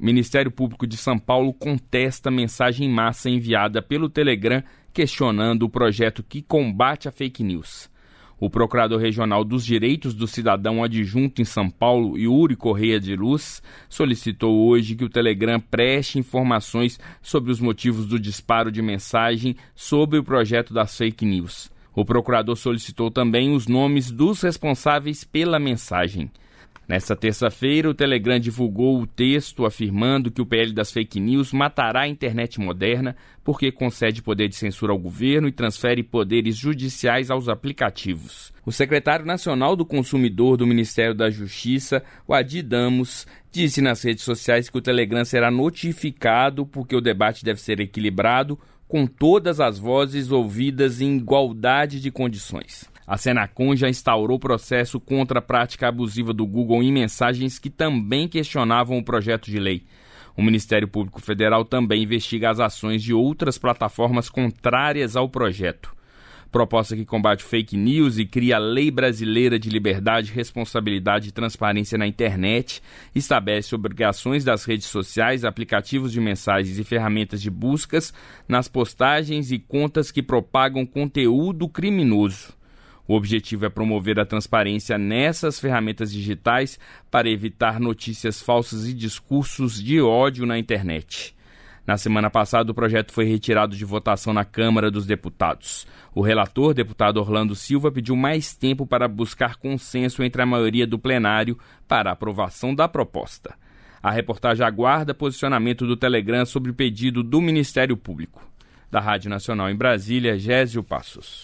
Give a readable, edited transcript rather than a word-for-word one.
o Ministério Público de São Paulo contesta a mensagem em massa enviada pelo Telegram questionando o projeto que combate a fake news. O Procurador Regional dos Direitos do Cidadão Adjunto em São Paulo, Yuri Correia de Luz, solicitou hoje que o Telegram preste informações sobre os motivos do disparo de mensagem sobre o projeto das fake news. O procurador solicitou também os nomes dos responsáveis pela mensagem. Nesta terça-feira, o Telegram divulgou o texto afirmando que o PL das fake news matará a internet moderna porque concede poder de censura ao governo e transfere poderes judiciais aos aplicativos. O secretário nacional do Consumidor do Ministério da Justiça, o Adi Damos, disse nas redes sociais que o Telegram será notificado porque o debate deve ser equilibrado com todas as vozes ouvidas em igualdade de condições. A Senacom já instaurou processo contra a prática abusiva do Google em mensagens que também questionavam o projeto de lei. O Ministério Público Federal também investiga as ações de outras plataformas contrárias ao projeto. Proposta que combate fake news e cria a Lei Brasileira de Liberdade, Responsabilidade e Transparência na Internet, estabelece obrigações das redes sociais, aplicativos de mensagens e ferramentas de buscas nas postagens e contas que propagam conteúdo criminoso. O objetivo é promover a transparência nessas ferramentas digitais para evitar notícias falsas e discursos de ódio na internet. Na semana passada, o projeto foi retirado de votação na Câmara dos Deputados. O relator, deputado Orlando Silva, pediu mais tempo para buscar consenso entre a maioria do plenário para a aprovação da proposta. A reportagem aguarda posicionamento do Telegram sobre o pedido do Ministério Público. Da Rádio Nacional em Brasília, Gésio Passos.